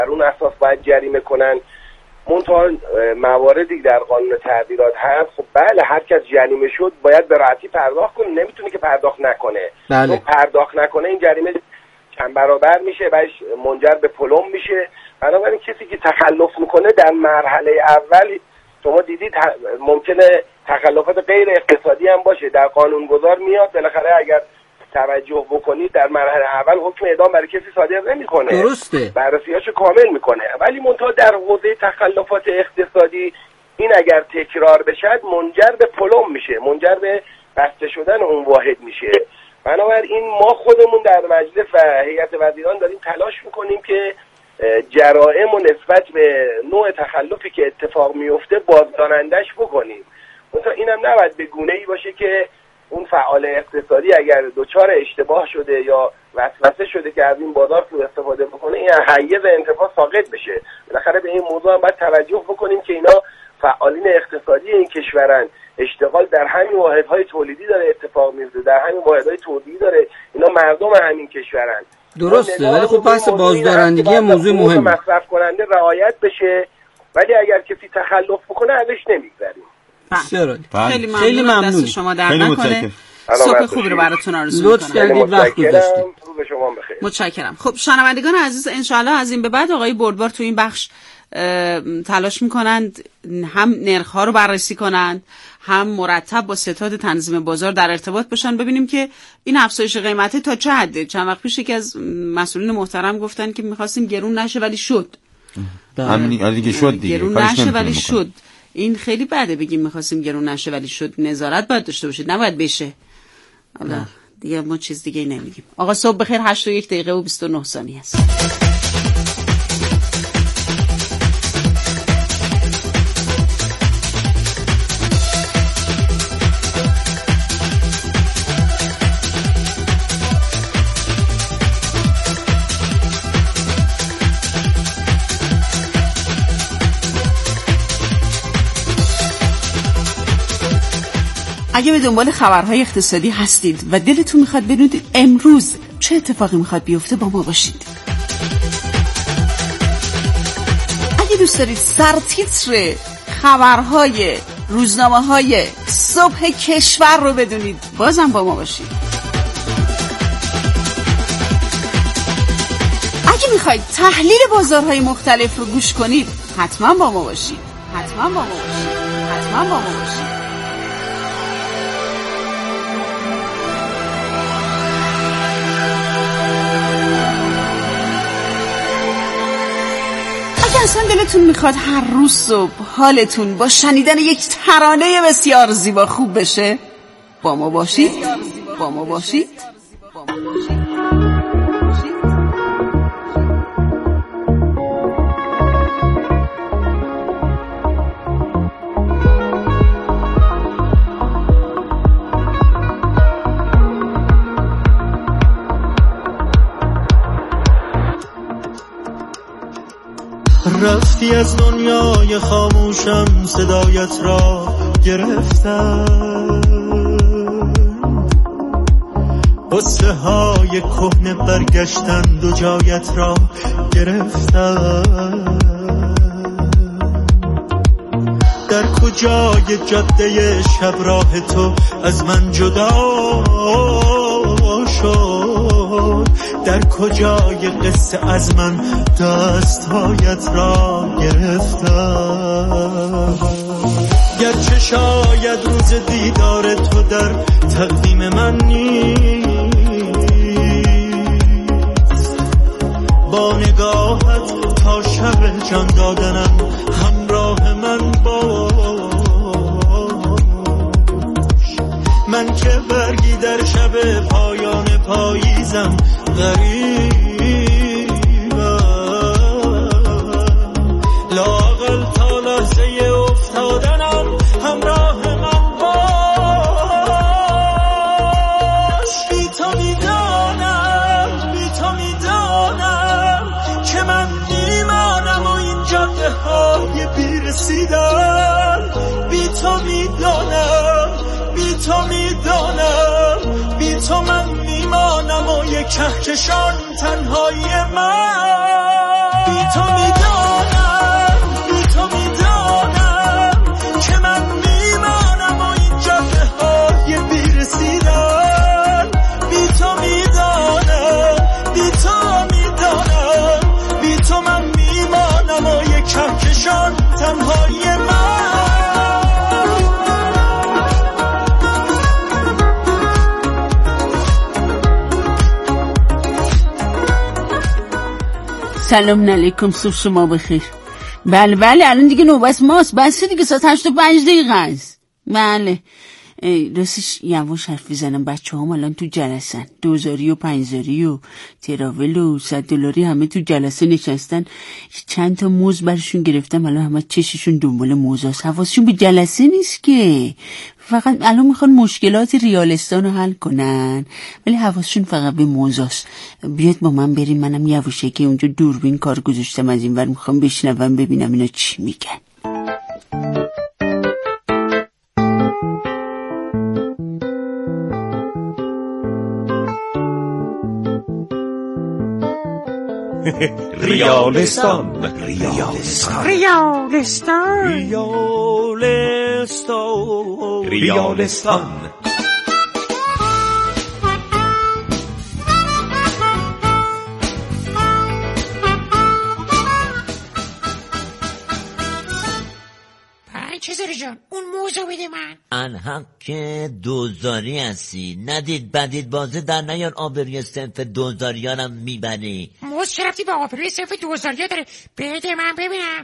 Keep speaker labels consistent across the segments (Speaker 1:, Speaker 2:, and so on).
Speaker 1: بر اون اساس باید جریمه کنن. منتها مواردی در قانون تعزیرات هست، خب بله هر کس جریمه شد باید به راحتی پرداخت کنه، نمیتونه که پرداخت نکنه.
Speaker 2: بله.
Speaker 1: پرداخت نکنه این جریمه چند برابر میشه، بعدش منجر به پلم میشه. بنابراین کسی که تخلف میکنه در مرحله اول شما دیدید ممکنه تخلفات غیر اقتصادی هم باشه، در قانونگذار میاد بالاخره اگر توجه بکنید در مرحله اول حکم اعدام برای کسی صادر نمیکنه،
Speaker 2: درسته،
Speaker 1: بررسیاشو کامل میکنه، ولی منتها در حوزه تخلفات اقتصادی این اگر تکرار بشه منجر به پلم میشه، منجر به بسته شدن اون واحد میشه. بنابراین ما خودمون در مجلس و هیئت وزیران داریم تلاش میکنیم که جرائم و نسبت به نوع تخلفی که اتفاق میفته بازدارندش بکنیم. مثلا اینم نباید به گونه‌ای باشه که اون فعال اقتصادی اگر دچار اشتباه شده یا وسوسه شده که از این بازار سوء استفاده بکنه این حیز انتفاع ساقط بشه. بالاخره به این موضوع هم باید توجه بکنیم که اینا فعالین اقتصادی این کشورن، اشتغال در همین واحدهای تولیدی داره اتفاق میفته، در همین واحدهای تولیدی داره، اینا مردم همین کشورن.
Speaker 2: درسته، ولی خب پس بازدارندگی موضوع مهمه،
Speaker 1: مصرف کننده رعایت بشه، ولی اگر کسی تخلف بکنه ازش نمیگذریم.
Speaker 2: خیلی ممنون.
Speaker 3: دست شما در نکنه. صبح خوبی رو براتون آرزو می‌کنم.
Speaker 2: لطف کردید وقت گذاشتید.
Speaker 1: روز شما بخیر.
Speaker 3: متشکرم. خب شنوندگان عزیز، انشالله از این به بعد آقای بردبار تو این بخش تلاش میکنند هم نرخ‌ها رو بررسی کنند، هم مرتب با ستاد تنظیم بازار در ارتباط باشن، ببینیم که این افزایش قیمته تا چه حده. چند وقت پیش یکی از مسئولین محترم گفتن که می‌خواستیم گرون نشه ولی شد.
Speaker 4: همین دیگه شد دیگه.
Speaker 3: گرون نشه ولی شد. این خیلی بده بگیم می‌خواستیم گرون نشه ولی شد. نظارت باید داشته باشید، نباید بشه. حالا دیگه ما چیز دیگه نمیگیم. آقا صبح بخیر. 8:01 دقیقه و 29 ثانیه است. اگه به دنبال خبرهای اقتصادی هستید و دلتون میخواد بدونید امروز چه اتفاقی میخواد بیفته، با ما باشید. اگه دوست دارید سرتیتر خبرهای روزنامه‌های صبح کشور رو بدونید، بازم با ما باشید. اگه میخواید تحلیل بازارهای مختلف رو گوش کنید، حتما با ما باشید. حتما با ما باشید. حتما با ما باشید. اصلا دلتون میخواد هر روز صبح حالتون با شنیدن یک ترانه بسیار زیبا خوب بشه، با ما باشید. با ما باشید. با ما باشید.
Speaker 5: رفتی از دنیای خاموشم، صدایت را گرفتم، قصه های کهنه برگشتند و جایت را گرفتم. در کجای جاده شب راه تو از من جدا شد، در کجای قصه از من دستهایت را گرفتم. گرچه شاید روز دیدار تو در تقدیم من نیست، با نگاهت تا شب جان دادنم همراه من باش. من که برگی در شب پایان پاییزم غریبم، لااقل تا لحظه افتادنم همراه من باش. بی تو میدانم که من میمانم و این جاده های بیرسیدن. بی تو میدانم بی تو من میمانم و یک کهکشان تنهایی من. بی تو میدانم که من میمانم و این جاده های بیرسیدن. بی تو میدانم بی تو من میمانم و یک کهکشان تنهای من.
Speaker 3: سلام علیکم، صبح شما بخیر. بله الان دیگه نوبت ماست. بس دیگه ساعت 8:05 است. بله راستش یواش حرف بزنم، بچه هم الان تو جلسن. 2000 و 5000 و تراول و $100 همه تو جلسه نشستن. چند تا موز برشون گرفتم، الان همه چششون دنبال موزاست. حواسشون به جلسه نیست که، فقط الان میخوان مشکلات ریالستان رو حل کنن، ولی حواسشون فقط به موزاست. بیاد با من بریم، منم یواشکی که اونجا دوربین کار گذاشتم از این ور، میخوام بشنوم ببینم اینا چی میگن.
Speaker 5: ریالستان.
Speaker 6: چیزاری جان اون موزو بده من.
Speaker 7: انحق که دوزاری هستی، ندید بدید بازه در نیار. آبروی صنف دوزاریانم میبنی.
Speaker 6: موز چه رفتی به آبروی صنف دوزاریا داره؟ بده من ببینم.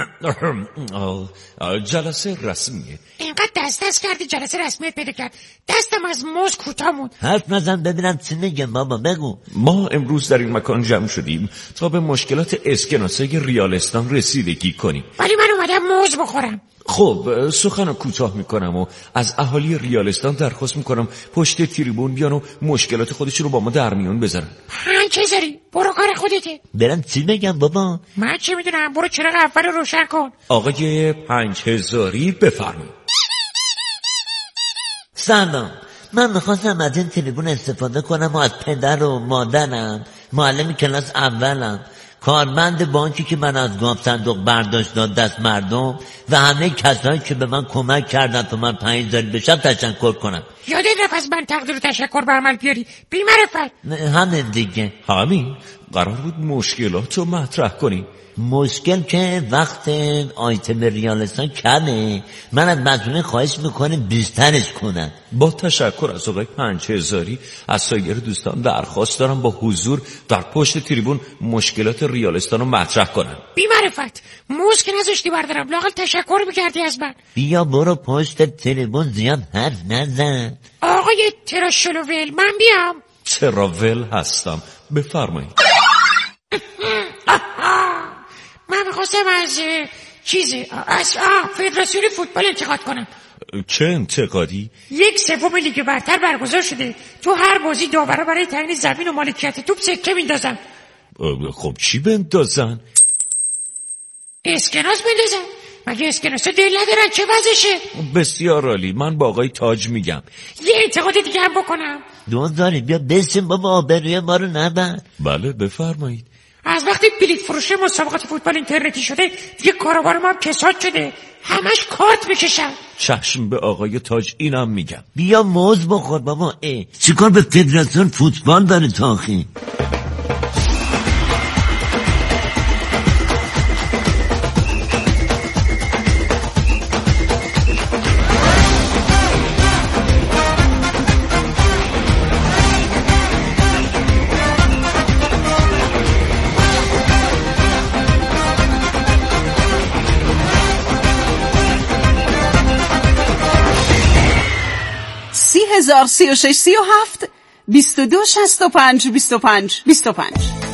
Speaker 5: جلسه رسمیه.
Speaker 6: اینقدر دست کردی جلسه رسمیت پیدا کرد، دستم از موز کوتاه موند.
Speaker 7: حرف نزن ببینم چی میگم بابا، بگو.
Speaker 5: ما امروز در این مکان جمع شدیم تا به مشکلات اسکناسه ریالستان رسیدگی کنیم.
Speaker 6: ولی من اومدم موز بخورم.
Speaker 5: خب سخن کوتاه میکنم و از اهالی ریالستان درخواست میکنم پشت تریبون بیان و مشکلات خودشون رو با ما در میون بذارن.
Speaker 6: 5000 برو کار خودته.
Speaker 7: برم چی بگم بابا؟
Speaker 6: من چه میدونم، برو چراغ اول رو روشن کن.
Speaker 5: آقای 5000 بفرمایید.
Speaker 7: سلام، من میخواستم از این تریبون استفاده کنم و از پدر و مادرم، معلم کلاس اولم، کارمند بانکی که من از گاف صندوق برداشت داد دست مردم و همه کسایی که به من کمک کردن تا من 5000 بشم تشکر کنم.
Speaker 6: یادت رفت از من تقدیر و تشکر به عمل بیاری بی معرفت.
Speaker 7: همین دیگه.
Speaker 5: همین قرار بود مشکلات رو مطرح کنی.
Speaker 7: مشکل که وقت آیتم ریالستان کمه، من از مسئولین خواهش میکنم بیشترش کنن.
Speaker 5: با تشکر از آقای 5000 از سایر دوستان درخواست دارم با حضور در پشت تریبون مشکلات ریالستان رو مطرح کنن.
Speaker 6: بی معرفت، موز که نذاشتی بردارم، لااقل تشکر میکردی از من.
Speaker 7: بیا برو پشت تریبون، زیاد حرف نزن.
Speaker 6: آقای تراشلوول، من بیام؟
Speaker 5: تراول هستم، بفرمایید.
Speaker 6: من میخواستم از فدراسیون فوتبال انتقاد کنم.
Speaker 5: چه انتقادی؟
Speaker 6: 1/3 لیگ برتر برگزار شده، تو هر بازی داورا برای تعیین زمین و مالکیت توپ سکه میندازن.
Speaker 5: خب چی بندازن؟
Speaker 6: اسکناس بندازن. مگه اسکناسا دل ندارن؟ چه وضعشه؟
Speaker 5: بسیار عالی، من با آقای تاج میگم.
Speaker 6: یه انتقاد دیگه هم بکنم.
Speaker 7: دوزاری بیا بسیم بابا، آبروی ما رو نبر.
Speaker 5: بله بفرمایید.
Speaker 6: از وقتی بلیت فروشی مسابقات فوتبال اینترنتی شده دیگه کاروبار ما هم کساد شده، همش کارت میکشن.
Speaker 5: چشم به آقای تاج اینم میگم.
Speaker 7: بیا موز بخور بابا. چیکار به فدراسیون فوتبال داره تاخی؟
Speaker 3: هزار 36 37 22 65 25 25.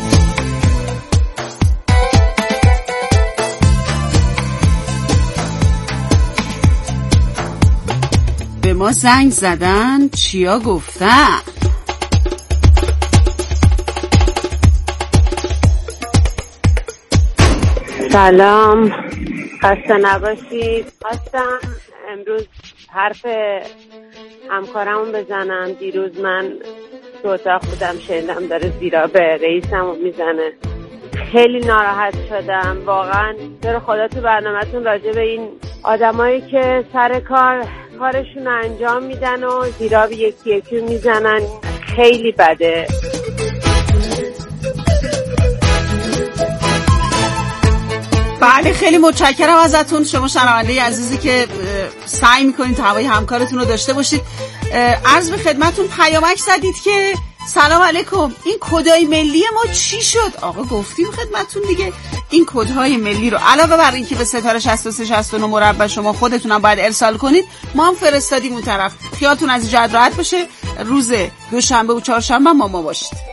Speaker 3: به ما زنگ زدن، چیا گفتن؟
Speaker 8: سلام، خسته نباشید. خواستم امروز حرف همکارمون بزنم. دیروز من تو اتاق بودم، شنیدم داره زیرا به رئیسمو میزنه. خیلی ناراحت شدم واقعا. در خدا تو برنامه‌تون راجع به این آدمایی که سر کارشون انجام میدن و زیراب یکی یکی میزنن خیلی بده.
Speaker 3: بله خیلی متشکرم ازتون شما شنونده عزیزی که سعی میکنید هوای همکارتون رو داشته باشید. عرض به خدمتون پیامک زدید که سلام علیکم این کدای ملی ما چی شد؟ آقا گفتیم خدمتون دیگه این کدهای ملی رو علاوه بر این که به ستاره 63 69 مربع شما خودتونم باید ارسال کنید ما هم فرستادیم اون طرف. خیالتون از جد راحت باشه. روز دوشنبه و چهارشنبه ما باشید.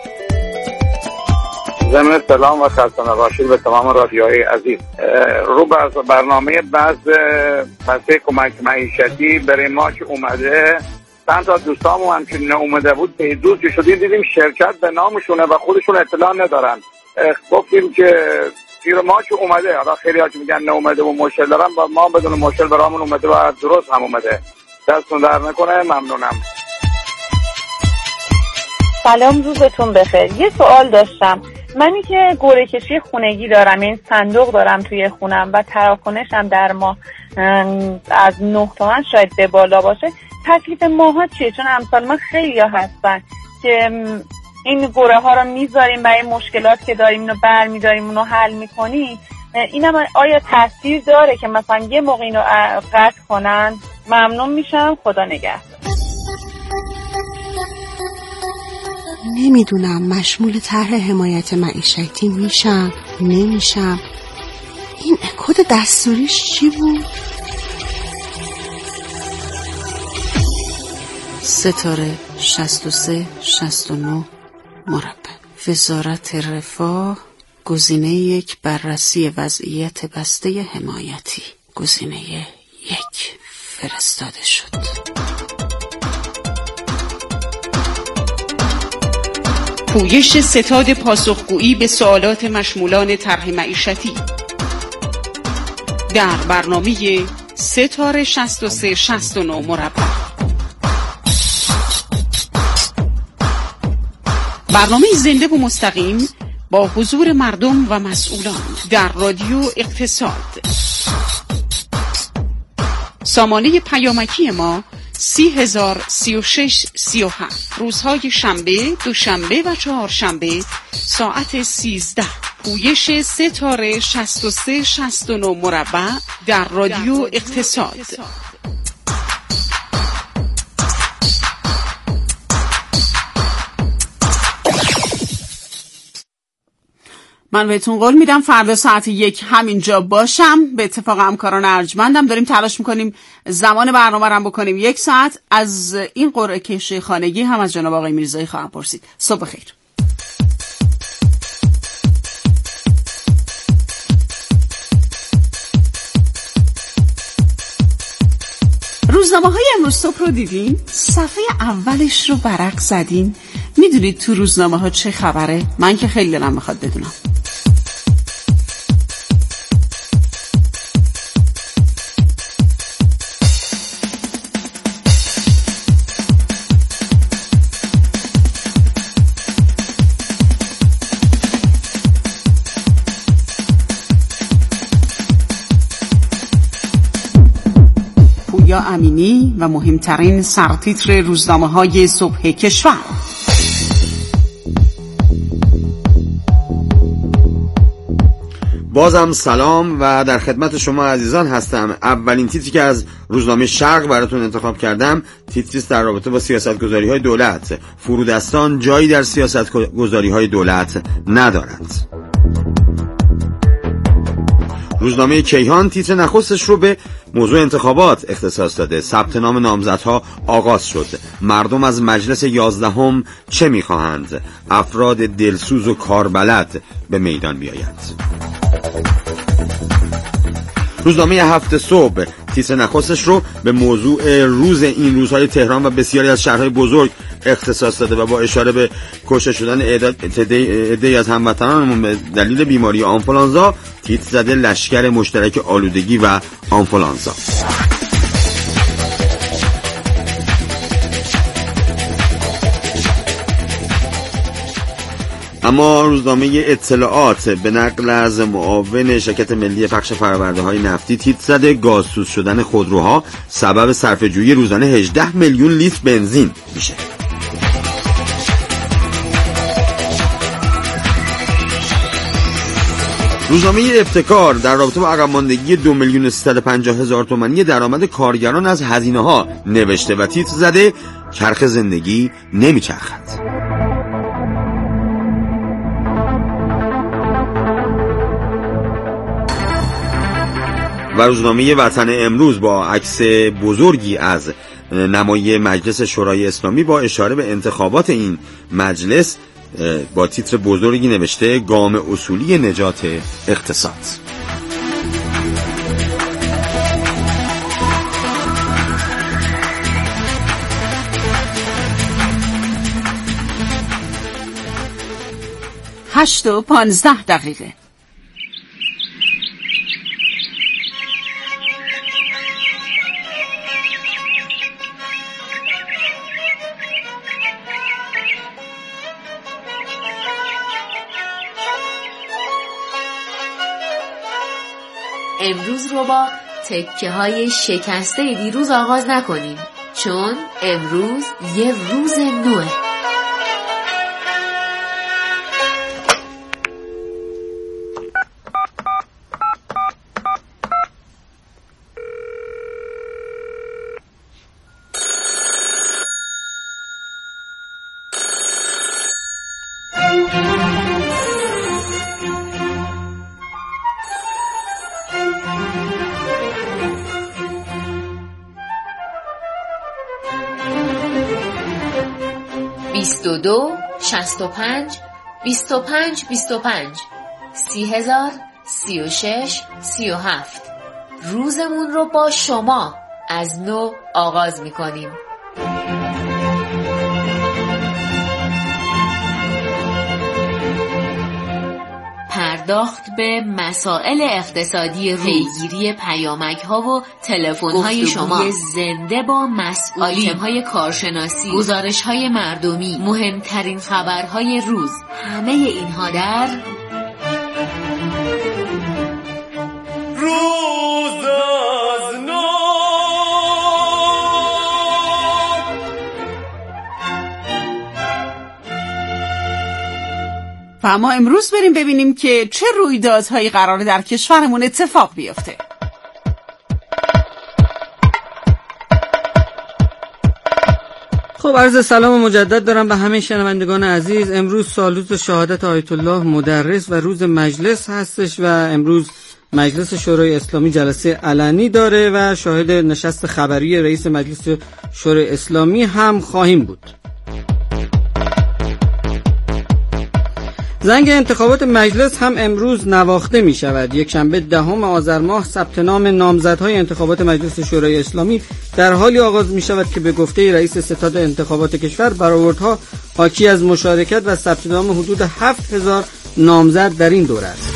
Speaker 9: ضمن سلام و خسته نباشید به تمام رادیوهای عزیز. رو برنامه بسته کمک معیشتی برای ما که اومده چند تا دوستامو هم که اومده بود پیدوز که شدیم دیدیم شرکت به نامشونه و خودشون اطلاع ندارن. گفتیم که پیر ما که اومده حالا خیلی ها که میگن نه اومده و مشکل دارن و ما بدون مشکل برامون اومده و درست هم اومده. دستون در نکنه. ممنونم.
Speaker 10: سلام روزتون بخیر. یه سوال داشتم. منی که گوره کشی خونگی دارم این صندوق دارم توی خونم و تراکنشم در ماه از 9 تومن شاید به بالا باشه تکلیف ماها چیه؟ چون امثال من خیلی ها هستن که این گوره ها رو میذاریم برای مشکلات که داریم اینو برمیداریم اونو حل میکنیم. اینم آیا تاثیر داره که مثلا یه موقع اینو قطع کنن؟ ممنون میشم. خدا نگهدار.
Speaker 11: نمیدونم مشمول طرح حمایت معیشتی میشم نمیشم. این کد دستوریش چی بود؟
Speaker 3: ستاره 63 69 مربع. وزارت رفاه. گزینه 1 بررسی وضعیت بسته حمایتی. گزینه 1 فرستاده شد. پویش ستاد پاسخگویی به سوالات مشمولان طرح معیشتی در برنامه ستاره 63 69 مربع. برنامه زنده و مستقیم با حضور مردم و مسئولان در رادیو اقتصاد. سامانه پیامکی ما 30,036 37. روزهای شنبه، دوشنبه و چهارشنبه ساعت 13. پویش ستاره 63 69 مربع در رادیو اقتصاد. من بهتون قول میدم فردا ساعت 1 همینجا باشم. به اتفاق همکاران ارجمندم داریم تلاش میکنیم زمان برنامه رو بکنیم 1 ساعت. از این قرعه کشی خانگی هم از جناب آقای میرزایی خواهم پرسید. صبح خیر. روزنامه‌های امروز صبح رو دیدین؟ صفحه اولش رو برق زدین؟ میدونید تو روزنامه‌ها چه خبره؟ من که خیلی دلم میخواد بدونم. پویا امینی و مهمترین سرتیتر روزنامه‌های صبح کشور.
Speaker 4: بازم سلام و در خدمت شما عزیزان هستم. اولین تیتری که از روزنامه شرق براتون انتخاب کردم تیتری است در رابطه با سیاستگذاری‌های دولت. فرودستان جایی در سیاستگذاری‌های دولت ندارند. روزنامه کیهان تیتر نخستش رو به موضوع انتخابات اختصاص داده. ثبت نام نامزدها آغاز شد. مردم از مجلس 11 چه می‌خواهند؟ افراد دلسوز و کاربلد به میدان بیاید. روزنامه هفت صبح تیتر نخستش رو به موضوع روز این روزهای تهران و بسیاری از شهرهای بزرگ اختصاص داده و با اشاره به کشته شدن عده‌ای از هموطنانمون به دلیل بیماری آنفولانزا تیتر زده لشکر مشترک آلودگی و آنفولانزا. اما روزنامه اطلاعات به نقل از معاون شرکت ملی پخش فرآورده‌های نفتی تیتر زده گازسوز شدن خودروها سبب صرفه‌جویی روزانه 18 میلیون لیتر بنزین میشه. روزنامه ابتکار در رابطه با عقب ماندگی 2,350,000 تومانی درآمد کارگران از هزینه‌ها نوشته و تیتر زده چرخ زندگی نمیچرخد. و روزنامه وطن امروز با عکس بزرگی از نمای مجلس شورای اسلامی با اشاره به انتخابات این مجلس با تیتر بزرگی نوشته گام اصولی نجات اقتصاد.
Speaker 3: هشت و 15 دقیقه.
Speaker 12: امروز رو با تکه های شکسته دیروز آغاز نکنیم، چون امروز یه روز نوه. دو 65 25 25 30,000 36 37. روزمون رو با شما از نو آغاز می‌کنیم. پرداخت به مسائل اقتصادی روز، پیگیری پیامک‌ها و تلفن‌های شما، زنده با مسئولین، آیتم‌های کارشناسی، گزارش‌های مردمی، مهمترین خبرهای روز، همه اینها در روز از نو.
Speaker 3: و اما امروز بریم ببینیم که چه رویدادهایی قراره در کشورمون اتفاق بیفته.
Speaker 2: خب عرض سلام مجدد دارم به همه شنوندگان عزیز. امروز سالروز شهادت آیت الله مدرس و روز مجلس هستش و امروز مجلس شورای اسلامی جلسه علنی داره و شاهد نشست خبری رئیس مجلس شورای اسلامی هم خواهیم بود. زنگ انتخابات مجلس هم امروز نواخته می شود. یک شنبه 10 آذر ماه ثبت نام نامزدهای انتخابات مجلس شورای اسلامی در حالی آغاز می شود که به گفته رئیس ستاد انتخابات کشور برآوردها حاکی از مشارکت و ثبت نام حدود 7,000 نامزد در این دوره است.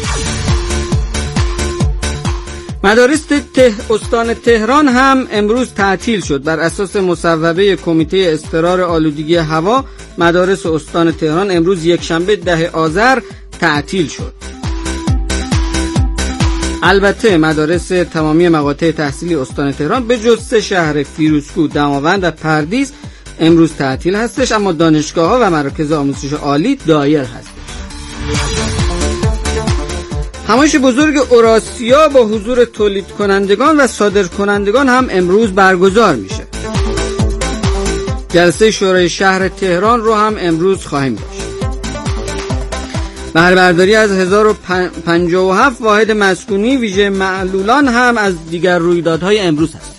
Speaker 2: مدارس استان تهران هم امروز تعطیل شد. بر اساس مصوبه کمیته اضطرار آلودگی هوا، مدارس استان تهران امروز یک شنبه 10 آذر تعطیل شد. البته مدارس تمامی مقاطع تحصیلی استان تهران به جز 3 شهر فیروزکوه، دماوند و پردیس امروز تعطیل هستش، اما دانشگاه‌ها و مراکز آموزش عالی دایر هستش. همایش بزرگ اوراسیا با حضور تولید کنندگان و صادر کنندگان هم امروز برگزار میشه. جلسه شورای شهر تهران رو هم امروز خواهیم داشت. بهره برداری از 1057 واحد مسکونی ویژه معلولان هم از دیگر رویدادهای امروز هست.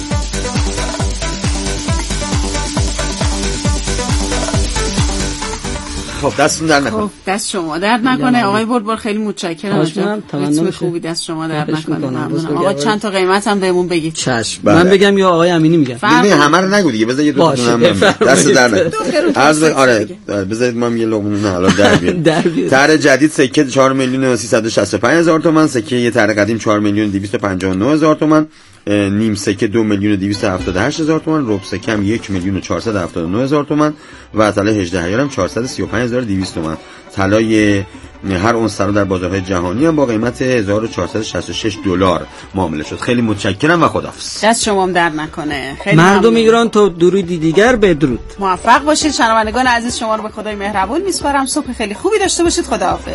Speaker 4: خب دستتون در نکنه.
Speaker 3: خب دست شما درد نکنه آقای بلبل، خیلی متشکرم. ریتم خوبی دست شما درد نکنه. ممنونم. آقا چند تا قیمت هم بهمون بگید.
Speaker 2: چشم. من بگم یا آقای امینی میگن؟
Speaker 4: ببین همه رو نگو دیگه، بذار یه دو تا دست در نکنه. آره بذارید ما یه لقمه حالا در بیاریم. طرح جدید سکه 4,365,000 تومان، سکه یه طرح قدیم 4,259,000 تومان، نیم سکه 2,278,000 تومان، ربع سکه هم 1,479,000 تومان و طلای 18 عیار هم 435,200 تومان. طلای هر اونس طلا در بازارهای جهانی هم با قیمت 1466 دلار معامله شد. خیلی متشکرم و خداحافظ.
Speaker 3: دست شما هم در نکنه. خیلی
Speaker 2: مردم ایران تا درودی دیگر بدرود.
Speaker 3: موفق باشید. شنوندگان عزیز شما رو به خدای مهربون میسپارم. صبح خیلی خوبی داشته باشید. خداحافظ.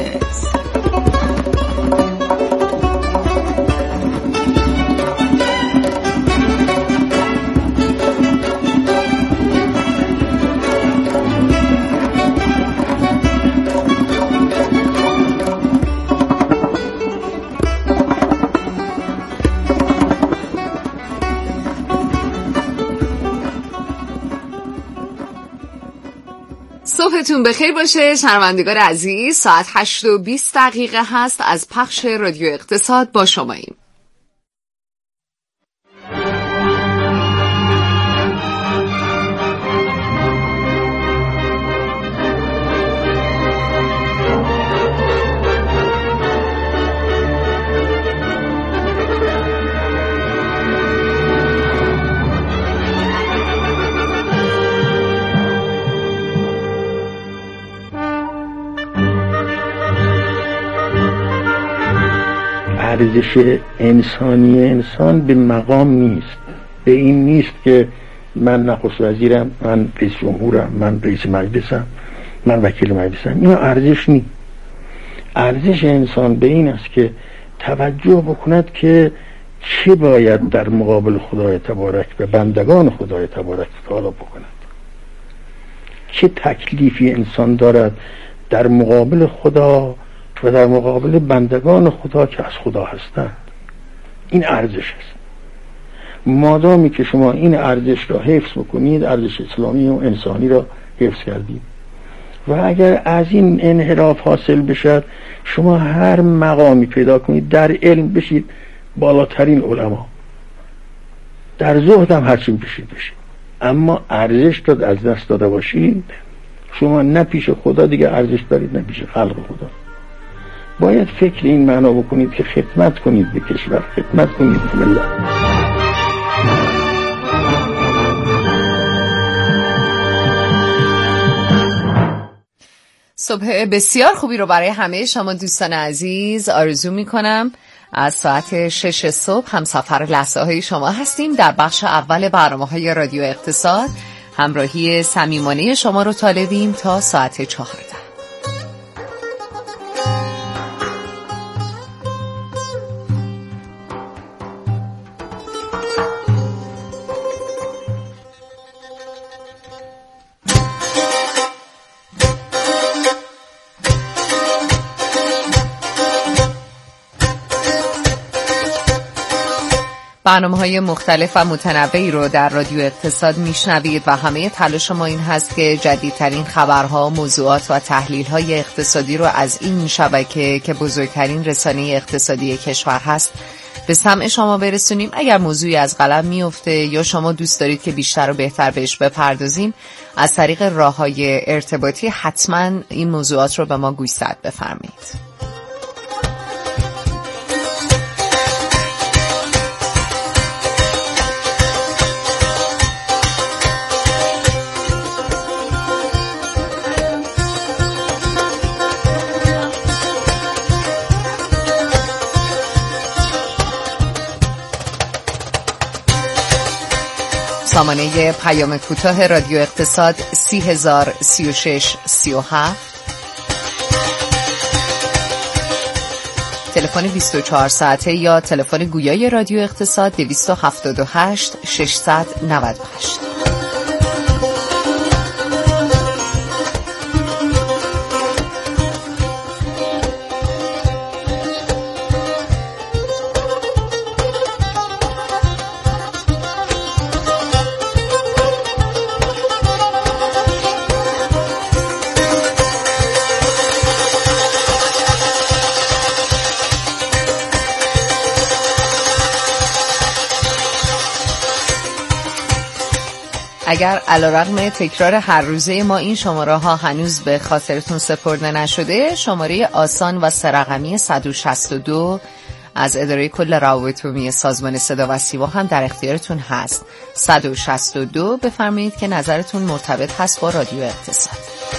Speaker 13: صبحتون بخیر باشه شنوندگان عزیز. ساعت 8:20 هست. از پخش رادیو اقتصاد با شماییم.
Speaker 14: ارزش انسانی انسان به مقام نیست، به این نیست که من نخست وزیرم، من رئیس جمهورم، من رئیس مجلسم، من وکیل مجلسم. این ارزش نیست. ارزش انسان به این است که توجه بکند که چه باید در مقابل خدای تبارک و بندگان خدای تبارک تعالی بکند، چه تکلیفی انسان دارد در مقابل خدا و در مقابل بندگان خدا که از خدا هستند. این ارزش است. مادامی که شما این ارزش را حفظ بکنید، ارزش اسلامی و انسانی را حفظ کردید. و اگر از این انحراف حاصل بشد، شما هر مقامی پیدا کنید در علم بشید بالاترین علما، در زهد هم هرچین بشید، اما ارزش را از دست داده باشید، شما نه پیش خدا دیگه ارزش دارید نه پیش خلق خدا. باید فکر این معنا بکنید که خدمت کنید به کشور، خدمت کنید به ملت.
Speaker 13: صبح بسیار خوبی رو برای همه شما دوستان عزیز آرزو می کنم. از ساعت 6 صبح هم سفر لحظه های شما هستیم. در بخش اول برنامه‌های رادیو اقتصاد همراهی صمیمانه شما رو طالبیم تا ساعت 14. برنامه‌های مختلف و متنوعی رو در رادیو اقتصاد میشنوید و همه تلاش ما این هست که جدیدترین خبرها، موضوعات و تحلیل‌های اقتصادی رو از این شبکه که بزرگترین رسانه اقتصادی کشور هست به سمع شما برسونیم. اگر موضوعی از قلم میفته یا شما دوست دارید که بیشتر و بهتر بهش بپردازیم، از طریق راه‌های ارتباطی حتما این موضوعات رو به ما گوشزد بفرمایید. سامانه پیام کوتاه رادیو اقتصاد 30,036,37، تلفن 24 ساعته یا تلفن گویای رادیو اقتصاد 278-698. اگر علیرغم تکرار هر روزه ما این شماره ها هنوز به خاطرتون سپرده نشده، شماره آسان و 3 رقمی 162 از اداره کل روابط عمومی سازمان صدا و سیما هم در اختیارتون هست. 162 بفرمایید که نظرتون مرتبط هست با رادیو اقتصاد.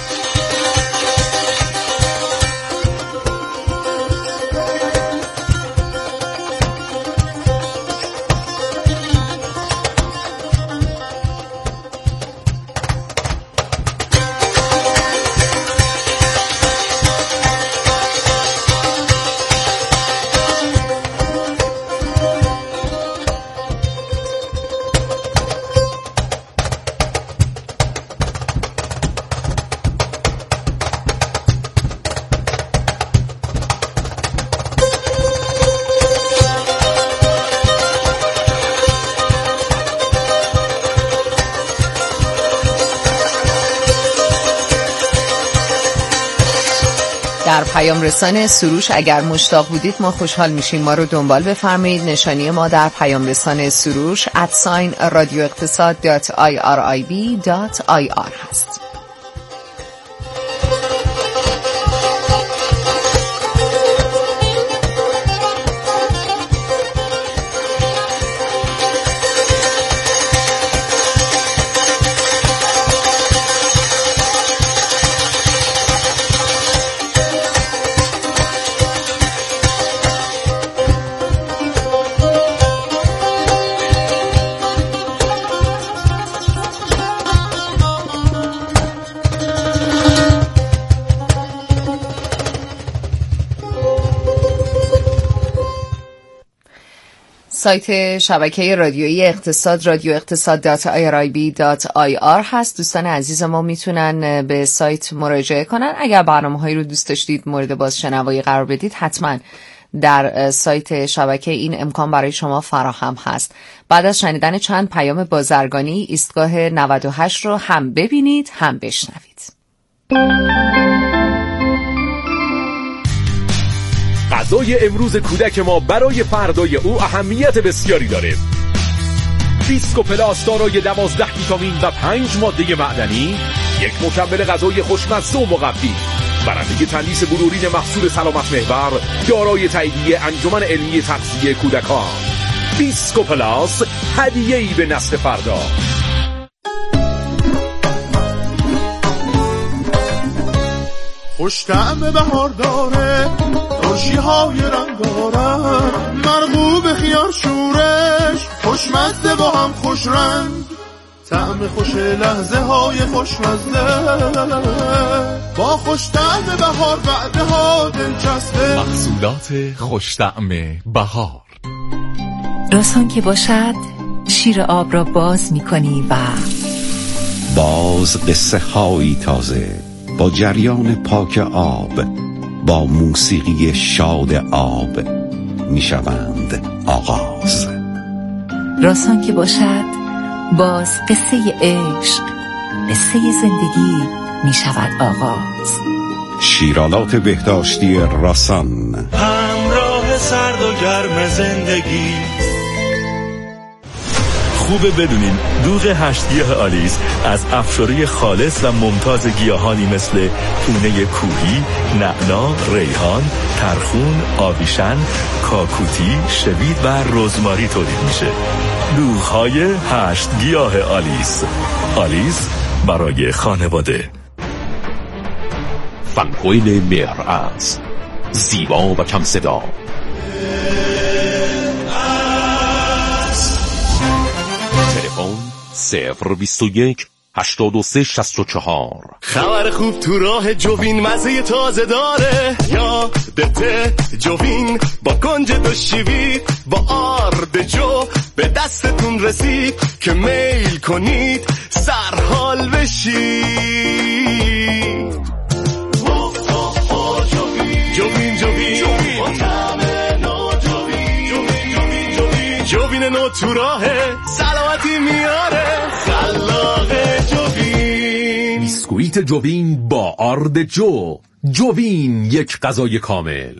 Speaker 13: در پیام رسان سروش اگر مشتاق بودید ما خوشحال میشیم. ما رو دنبال بفرمایید. نشانی ما در پیام رسان سروش @radioeqtasad.irib.ir هست. سایت شبکه رادیویی اقتصاد radioeqtasad.irib.ir هست. دوستان عزیز ما میتونن به سایت مراجعه کنن. اگر برنامه‌هایی رو دوست داشتید مورد بازشنوایی قرار بدید حتما در سایت شبکه این امکان برای شما فراهم هست. بعد از شنیدن چند پیام بازرگانی ایستگاه 98 رو هم ببینید هم بشنوید.
Speaker 15: غذای امروز کودک ما برای فردای او اهمیت بسیاری داره. بیسکو پلاس دارای 12 ویتامین و 5 ماده معدنی، یک مکمل غذای خوشمزه و مقوی، برنده تندیس بلورین محصول سلامت محور، دارای تاییدیه انجمن علمی تغذیه کودکان. بیسکو پلاس، هدیه‌ای به نسل فردا.
Speaker 16: خوش طعم بهار داره، ترشی های رنگارنگ، مرغوب خیار شورش، خوشمزه با هم خوش رنگ، طعم خوش لحظه های خوشمزه، با خوش طعم بهار وعده ها دلچسبه.
Speaker 17: محصولات خوش طعم بهار.
Speaker 18: راسان که باشد شیر آب را باز می‌کنی و
Speaker 19: باز قصه هایی تازه با جریان پاک آب، با موسیقی شاد آب میشوند آغاز.
Speaker 18: راسان که باشد باز قصه عشق، قصه زندگی میشود آغاز.
Speaker 19: شیرالات بهداشتی راسان،
Speaker 20: همراه سرد و گرم زندگی.
Speaker 21: خوبه بدونین دوغ 8 گیاه آلیس از افشاره خالص و ممتاز گیاهانی مثل پونه کوهی، نعنا، ریحان، ترخون، آویشن، کاکوتی، شوید و رزماری تولید میشه. دوغ‌های 8 گیاه آلیس. آلیس برای خانواده.
Speaker 17: فنکویل مهرعز، زیبا و کم صدا. تلفن 021 8364.
Speaker 20: خبر خوب تو راه جوین مزه تازه داره، یادته جوین با کنج دو شیوید، با آرد جو به دستتون رسید که میل کنید سرحال بشید. جوین جوین جوین نو تو راه سلامتی میاره، خلاق جوین.
Speaker 15: بیسکویت جوین با آرد جو. جوین، یک غذای کامل.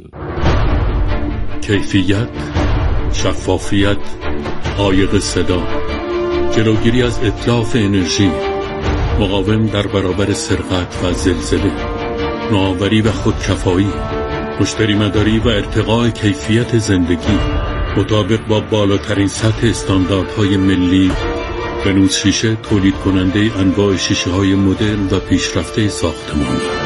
Speaker 22: کیفیت، شفافیت، عایق صدا، جلوگیری از اتلاف انرژی، مقاوم در برابر سرقت و زلزله، نوآوری و خودکفایی، مشتری مداری و ارتقاء کیفیت زندگی مطابق با بالاترین سطح استانداردهای ملی. ونوس شیشه تولید کننده انواع شیشه های مدرن و پیشرفته ساختمانی.